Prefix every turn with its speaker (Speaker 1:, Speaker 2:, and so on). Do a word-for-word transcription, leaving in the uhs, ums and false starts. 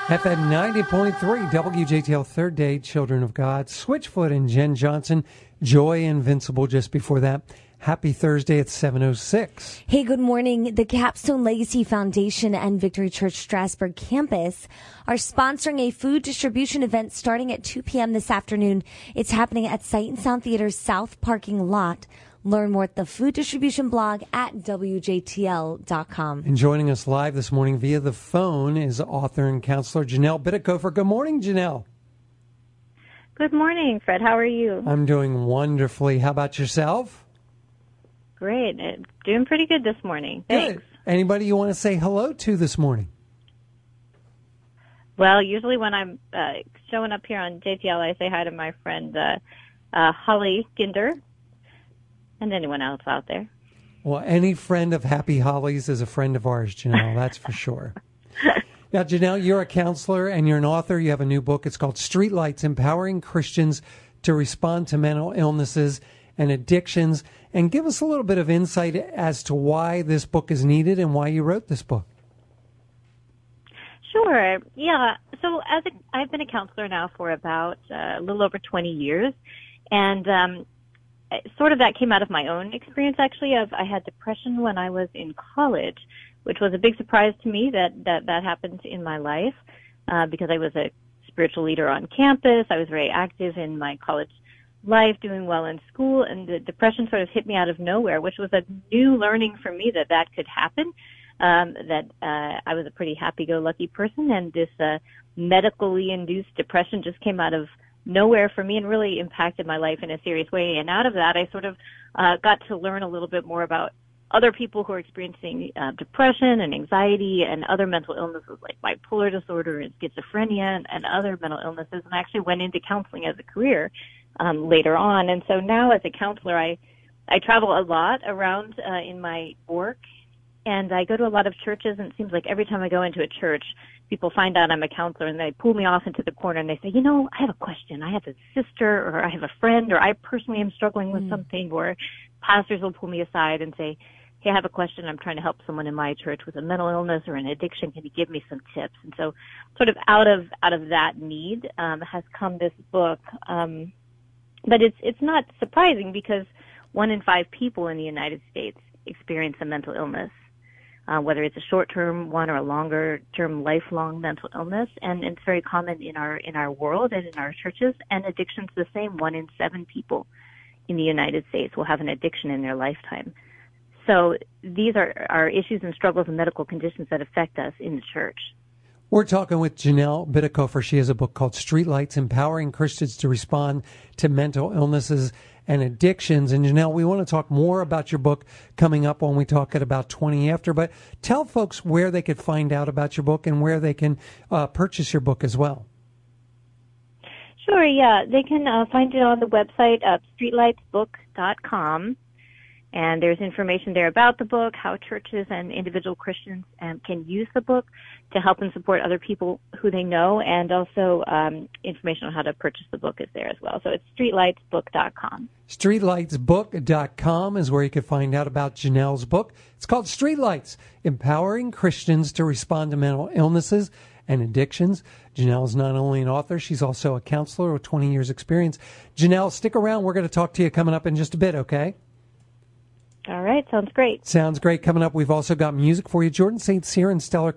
Speaker 1: F M ninety point three, W J T L, Third Day, Children of God. Switchfoot and Jen Johnson, Joy Invincible just before that. Happy Thursday at seven oh six.
Speaker 2: Hey, good morning. The Capstone Legacy Foundation and Victory Church Strasburg campus are sponsoring a food distribution event starting at two p.m. this afternoon. It's happening at Sight and Sound Theater's South Parking Lot. Learn more at the food distribution blog at W J T L dot com.
Speaker 1: And joining us live this morning via the phone is author and counselor Janelle Bidikofer. Good morning, Janelle.
Speaker 3: Good morning, Fred. How are you?
Speaker 1: I'm doing wonderfully. How about yourself?
Speaker 3: Great. Uh, Doing pretty good this morning. Thanks.
Speaker 1: Good. Anybody you want to say hello to this morning?
Speaker 3: Well, usually when I'm uh, showing up here on J T L, I say hi to my friend uh, uh, Holly Ginder and anyone else out there.
Speaker 1: Well, any friend of Happy Holly's is a friend of ours, Janelle, that's for sure. Now, Janelle, you're a counselor and you're an author. You have a new book. It's called Streetlights, Empowering Christians to Respond to Mental Illnesses and Addictions. And give us a little bit of insight as to why this book is needed and why you wrote this book.
Speaker 3: Sure. Yeah. So as a, I've been a counselor now for about uh, a little over twenty years. And um, sort of that came out of my own experience, actually. Of I had depression when I was in college, which was a big surprise to me that that, that happened in my life uh, because I was a spiritual leader on campus. I was very active in my college life, doing well in school, and the depression sort of hit me out of nowhere, which was a new learning for me that that could happen, um, that uh, I was a pretty happy-go-lucky person, and this uh, medically induced depression just came out of nowhere for me and really impacted my life in a serious way. And out of that, I sort of uh, got to learn a little bit more about other people who are experiencing uh, depression and anxiety and other mental illnesses like bipolar disorder and schizophrenia and, and other mental illnesses, and I actually went into counseling as a career um, later on. And so now as a counselor, I, I travel a lot around uh, in my work, and I go to a lot of churches, and it seems like every time I go into a church, people find out I'm a counselor, and they pull me off into the corner, and they say, you know, I have a question. I have a sister, or I have a friend, or I personally am struggling with mm. something, or pastors will pull me aside and say, hey, I have a question. I'm trying to help someone in my church with a mental illness or an addiction. Can you give me some tips? And so sort of out of out of that need um, has come this book. Um, but it's it's not surprising because one in five people in the United States experience a mental illness, uh, whether it's a short-term one or a longer-term, lifelong mental illness. And it's very common in our in our world and in our churches. And addiction's the same. One in seven people in the United States will have an addiction in their lifetime. So these are, are issues and struggles and medical conditions that affect us in the church.
Speaker 1: We're talking with Janelle Bidikofer. She has a book called Streetlights, Empowering Christians to Respond to Mental Illnesses and Addictions. And Janelle, we want to talk more about your book coming up when we talk at about twenty after. But tell folks where they could find out about your book and where they can uh, purchase your book as well.
Speaker 3: Sure, yeah. They can uh, find it on the website of streetlights book dot com. And there's information there about the book, how churches and individual Christians um, can use the book to help and support other people who they know, and also um, information on how to purchase the book is there as well. So it's streetlights book dot com.
Speaker 1: streetlights book dot com is where you can find out about Janelle's book. It's called Streetlights, Empowering Christians to Respond to Mental Illnesses and Addictions. Janelle is not only an author, she's also a counselor with twenty years experience. Janelle, stick around. We're going to talk to you coming up in just a bit, okay?
Speaker 3: All right. Sounds great.
Speaker 1: Sounds great. Coming up, we've also got music for you. Jordan Saint Cyr and Stellar